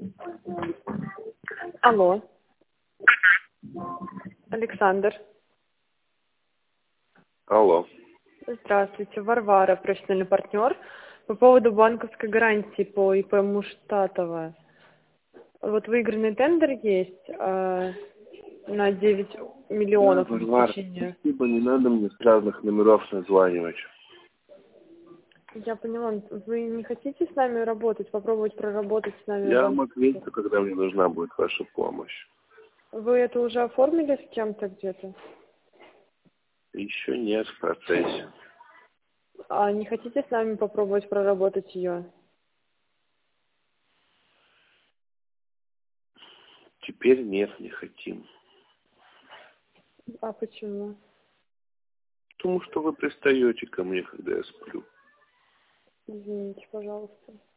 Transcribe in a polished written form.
Алло. Александр. Алло. Здравствуйте. Варвара, профессиональный партнер. По поводу банковской гарантии по ИП Муштатова. Вот выигранный тендер есть на 9 миллионов Варвара, обеспечения. спасибо, не надо мне с разных номеров названивать. Я поняла. Вы не хотите с нами работать, попробовать проработать с нами? Я вам ответил, когда мне нужна будет ваша помощь. Вы это уже оформили с кем-то где-то? Еще нет в процессе. А не хотите с нами попробовать проработать ее? Теперь нет, не хотим. А почему? Потому что вы пристаете ко мне, когда я сплю. Извините, пожалуйста.